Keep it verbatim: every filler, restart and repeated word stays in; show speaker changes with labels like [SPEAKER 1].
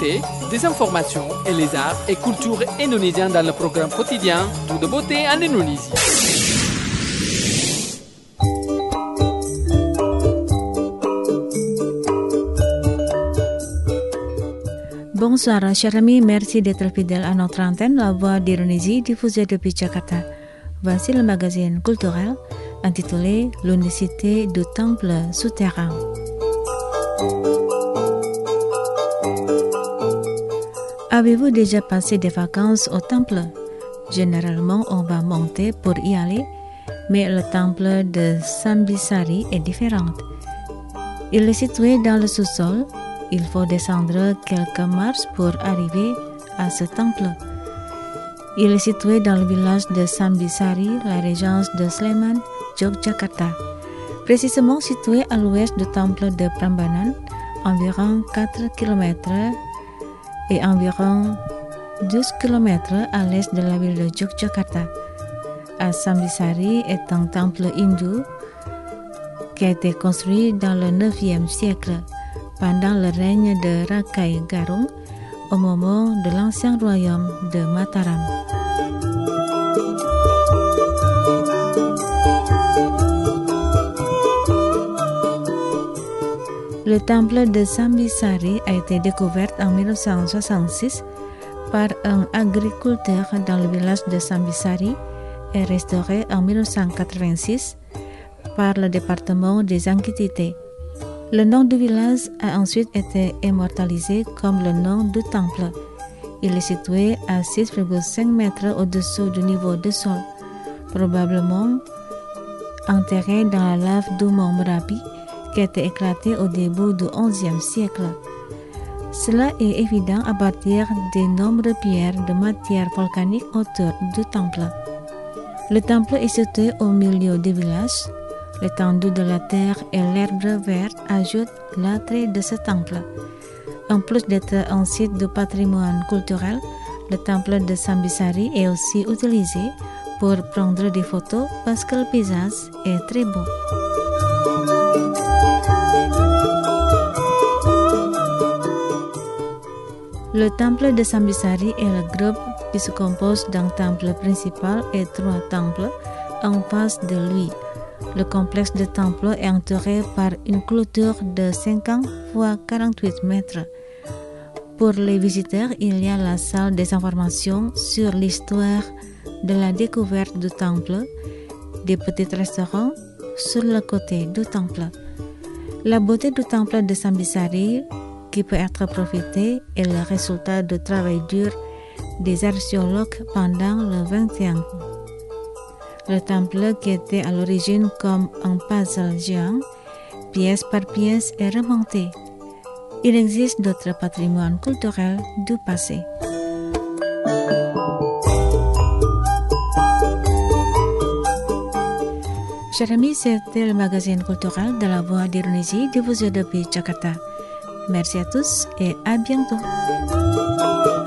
[SPEAKER 1] l'actualité, des informations et les arts et cultures indonésiens dans le programme quotidien Tout de beauté en Indonésie.
[SPEAKER 2] Bonsoir, chers amis, merci d'être fidèles à notre antenne, la voix d'Indonésie diffusée depuis Jakarta. Voici le magazine culturel intitulé L'unicité du temple souterrain. Avez-vous déjà passé des vacances au temple? Généralement, on va monter pour y aller, mais le temple de Sambisari est différent. Il est situé dans le sous-sol. Il faut descendre quelques marches pour arriver à ce temple. Il est situé dans le village de Sambisari, la régence de Sleman, Yogyakarta. Précisément situé à l'ouest du temple de Prambanan, environ quatre kilomètres et environ douze kilomètres à l'est de la ville de Yogyakarta. À Sambisari est un temple hindou qui a été construit dans le neuvième siècle. Pendant le règne de Rakai Garung, au moment de l'ancien royaume de Mataram. Le temple de Sambisari a été découvert en mille neuf cent soixante-six par un agriculteur dans le village de Sambisari et restauré en mille neuf cent quatre-vingt-six par le département des Antiquités. Le nom du village a ensuite été immortalisé comme le nom du temple. Il est situé à six virgule cinq mètres au-dessous du niveau du sol, probablement enterré dans la lave du mont Merapi qui a été éclaté au début du onzième siècle. Cela est évident à partir des nombreuses pierres de matière volcanique autour du temple. Le temple est situé au milieu du village. L'étendue de la terre et l'herbe verte ajoutent l'attrait de ce temple. En plus d'être un site de patrimoine culturel, le temple de Sambisari est aussi utilisé pour prendre des photos parce que le paysage est très beau. Le temple de Sambisari est le groupe qui se compose d'un temple principal et trois temples en face de lui. Le complexe de temple est entouré par une clôture de cinquante fois quarante-huit mètres. Pour les visiteurs, il y a la salle des informations sur l'histoire de la découverte du temple, des petits restaurants sur le côté du temple. La beauté du temple de Sambisari, qui peut être profitée, est le résultat du travail dur des archéologues pendant le vingtième. Le temple, qui était à l'origine comme un puzzle géant, pièce par pièce, est remonté. Il existe d'autres patrimoines culturels du passé. Chers amis, c'était le magazine culturel de la Voix d'Indonésie diffusé depuis Jakarta. Merci à tous et à bientôt.